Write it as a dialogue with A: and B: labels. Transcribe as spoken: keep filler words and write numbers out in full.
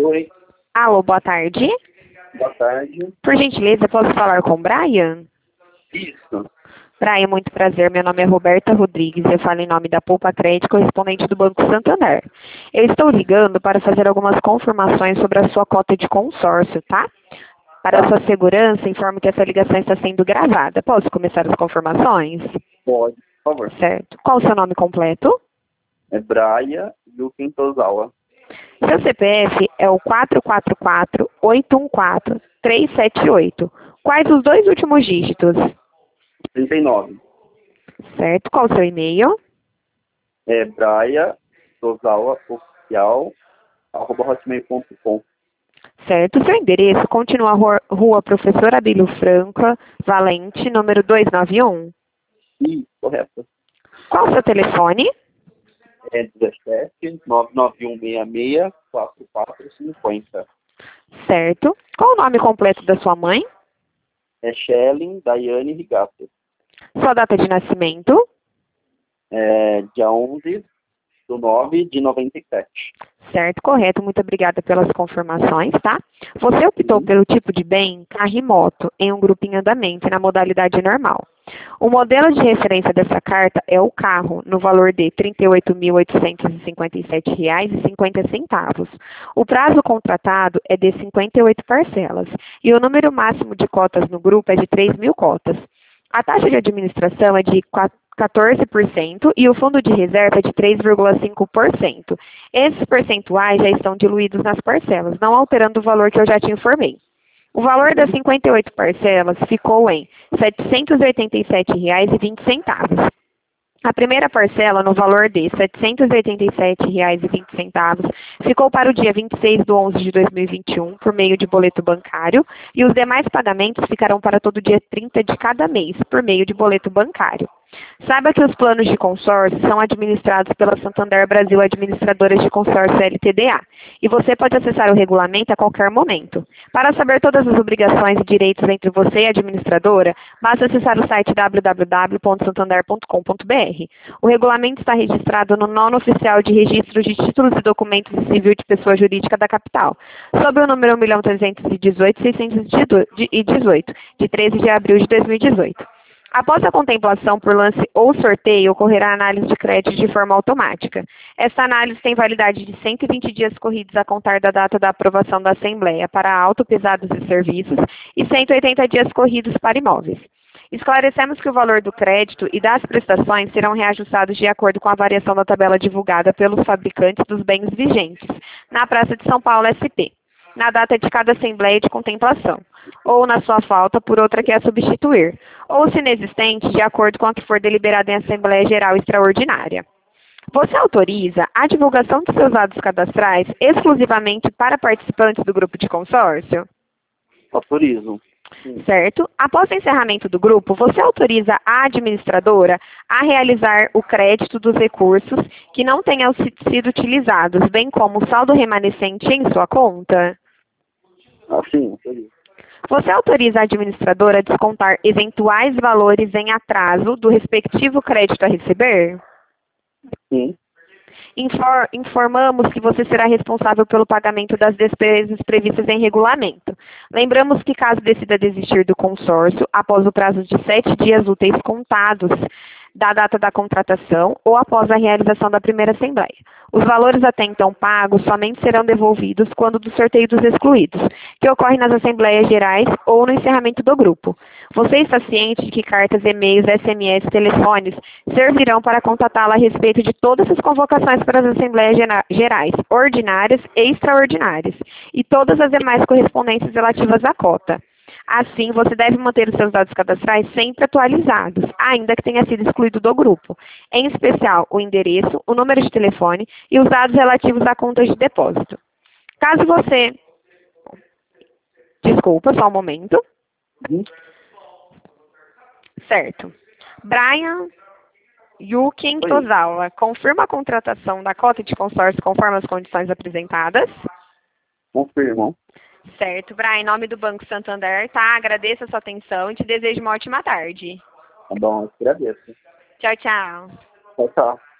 A: Oi,
B: Alô, boa tarde.
A: boa tarde.
B: Por gentileza, posso falar com o Brian?
A: Isso.
B: Brian, muito prazer. Meu nome é Roberta Rodrigues. Eu falo em nome da Poupa Crédito, correspondente do Banco Santander. Eu estou ligando para fazer algumas confirmações sobre a sua cota de consórcio, tá? Para a
A: Tá.
B: sua segurança, informo que essa ligação está sendo gravada. Posso começar as confirmações?
A: Pode, por favor.
B: Certo. Qual o seu nome completo?
A: É Braia Yuken Tozawa.
B: Seu C P F é o quatro quatro quatro, oito um quatro, três sete oito. Quais os dois últimos dígitos?
A: trinta e nove.
B: Certo. Qual o seu e-mail?
A: É Braia Tozawa Oficial, arroba hotmail ponto com.
B: Certo. Seu endereço continua Rua, Rua Professor Abílio Franca, Valente, número duzentos e noventa e um.
A: Isso, correto.
B: Qual o seu telefone?
A: É dezessete, nove nove um seis seis, quatro quatro cinco zero.
B: Certo. Qual o nome completo da sua mãe?
A: É Shelly Daiane Rigato.
B: Sua data de nascimento?
A: É dia onze do nove de noventa e sete.
B: Certo, correto. Muito obrigada pelas confirmações, tá? Você optou
A: Uhum.
B: pelo tipo de bem carro e moto em um grupo em andamento na modalidade normal. O modelo de referência dessa carta é o carro, no valor de trinta e oito mil oitocentos e cinquenta e sete reais e cinquenta centavos. O prazo contratado é de cinquenta e oito parcelas e o número máximo de cotas no grupo é de três mil cotas. A taxa de administração é de quatorze por cento e o fundo de reserva é de três vírgula cinco por cento. Esses percentuais já estão diluídos nas parcelas, não alterando o valor que eu já te informei. O valor das cinquenta e oito parcelas ficou em setecentos e oitenta e sete reais e vinte centavos. A primeira parcela, no valor de setecentos e oitenta e sete reais e vinte centavos, ficou para o dia vinte e seis de onze de dois mil e vinte e um, por meio de boleto bancário, e os demais pagamentos ficarão para todo dia trinta de cada mês, por meio de boleto bancário. Saiba que os planos de consórcio são administrados pela Santander Brasil Administradoras de Consórcio L T D A, e você pode acessar o regulamento a qualquer momento. Para saber todas as obrigações e direitos entre você e a administradora, basta acessar o site w w w ponto santander ponto com ponto b r. O regulamento está registrado no nono oficial de registro de títulos e documentos civil de pessoa jurídica da capital, sob o número um milhão trezentos e dezoito mil seiscentos e dezoito, de treze de abril de dois mil e dezoito. Após a contemplação por lance ou sorteio, ocorrerá análise de crédito de forma automática. Esta análise tem validade de cento e vinte dias corridos a contar da data da aprovação da Assembleia para auto, pesados e serviços e cento e oitenta dias corridos para imóveis. Esclarecemos que o valor do crédito e das prestações serão reajustados de acordo com a variação da tabela divulgada pelos fabricantes dos bens vigentes, na Praça de São Paulo S P, na data de cada Assembleia de contemplação, ou na sua falta por outra que a substituir, ou se inexistente, de acordo com a que for deliberada em Assembleia Geral Extraordinária. Você autoriza a divulgação de seus dados cadastrais exclusivamente para participantes do grupo de consórcio?
A: Autorizo. Sim.
B: Certo? Após o encerramento do grupo, você autoriza a administradora a realizar o crédito dos recursos que não tenham sido utilizados, bem como o saldo remanescente em sua conta?
A: Ah, sim, autorizo.
B: Você autoriza a administradora a descontar eventuais valores em atraso do respectivo crédito a receber?
A: Sim.
B: Infor- informamos que você será responsável pelo pagamento das despesas previstas em regulamento. Lembramos que, caso decida desistir do consórcio, após o prazo de sete dias úteis contados da data da contratação ou após a realização da primeira assembleia, os valores até então pagos somente serão devolvidos quando do sorteio dos excluídos, que ocorre nas assembleias gerais ou no encerramento do grupo. Você está ciente de que cartas, e-mails, S M S, telefones servirão para contatá-la a respeito de todas as convocações para as assembleias gerais, ordinárias e extraordinárias, e todas as demais correspondências relativas à cota. Assim, você deve manter os seus dados cadastrais sempre atualizados, ainda que tenha sido excluído do grupo, em especial o endereço, o número de telefone e os dados relativos à conta de depósito. Caso você... Desculpa, só um momento.
A: Uhum.
B: Certo. Brian Yuken
A: Oi.
B: Tozawa, confirma a contratação da cota de consórcio conforme as condições apresentadas?
A: Confirmo.
B: Certo, Brian, em nome do Banco Santander, tá? Agradeço a sua atenção e te desejo uma ótima tarde.
A: Tá bom, eu agradeço.
B: Tchau, tchau.
A: Tchau, tchau.